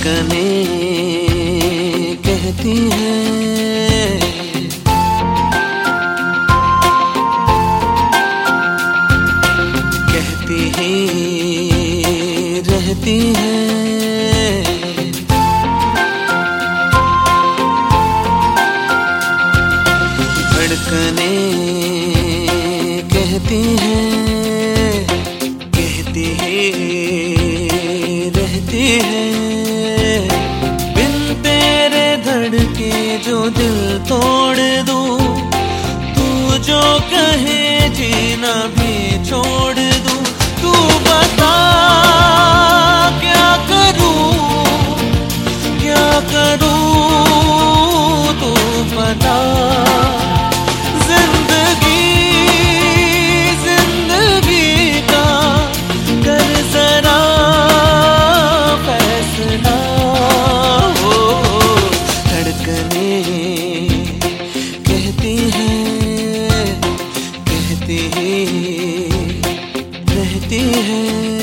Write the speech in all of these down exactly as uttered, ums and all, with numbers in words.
धड़कनें कहती हैं, कहती ही रहती हैं। धड़कनें कहती हैं, कहती ही रहती हैं। बिन तेरे धड़के जो दिल तोड़ दूं, तू जो कहे जीना भी छोड़ दूं। तू बता क्या करूं, क्या करूं, तू बता। रहती है।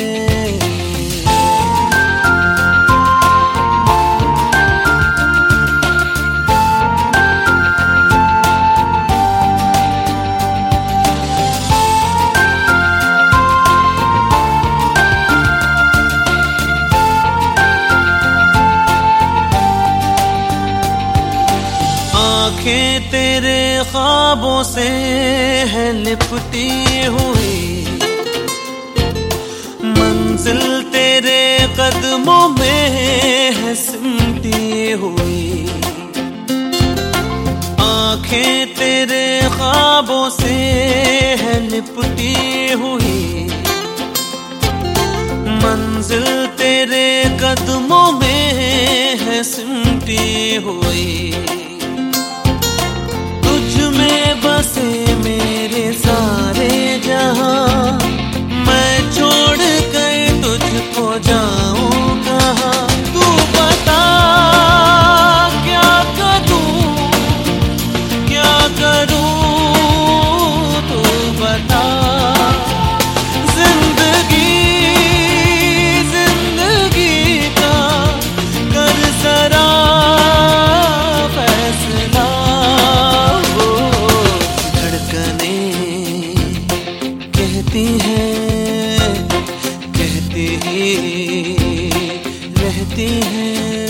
आँखें तेरे ख्वाबों से है लिपटी हुई, मंजिल तेरे कदमों में है सिमटी हुई। आँखें तेरे ख्वाबों से है लिपटी हुई, मंजिल तेरे कदमों में है सिमटी हुई। बसे मेरे सारे जहां, मैं छोड़ कर तुझको जाऊं कहां। तू बता क्या करूं, क्या करूं, तू बता। जिंदगी जिंदगी का कर जरा फैसला। कहती हैं, कहती ही रहती हैं।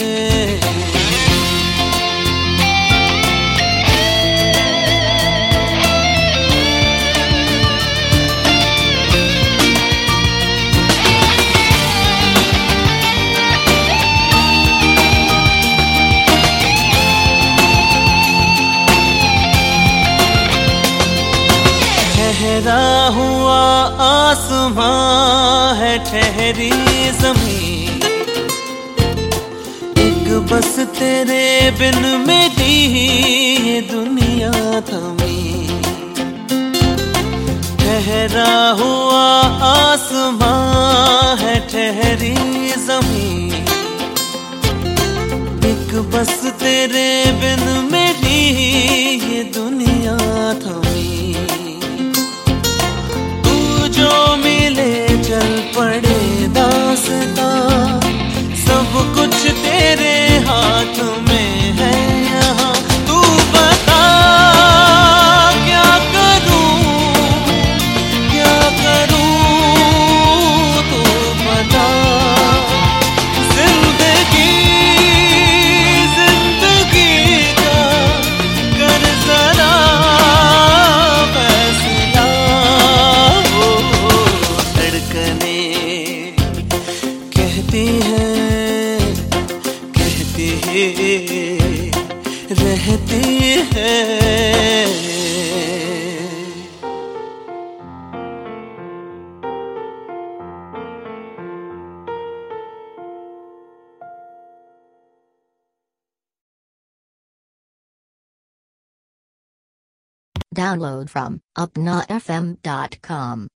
ठहरा हुआ आसमां है ठहरी ज़मीं, एक बस तेरे बिन मेरी ये दुनिया थमी। ठहरा हुआ आसमां है ठहरी ज़मीं, एक बस तेरे बिन मेरी ये दुनिया थमी। जो मिले चल पड़े दास्तां, सब कुछ तेरे हाथ में है यहाँ। तू बता क्या करूं, क्या करूं, तू बता। जिंदगी जिंदगी का कर जरा फैसला। कहती हैं, कहती ही रहती है। Download from upna f m dot com.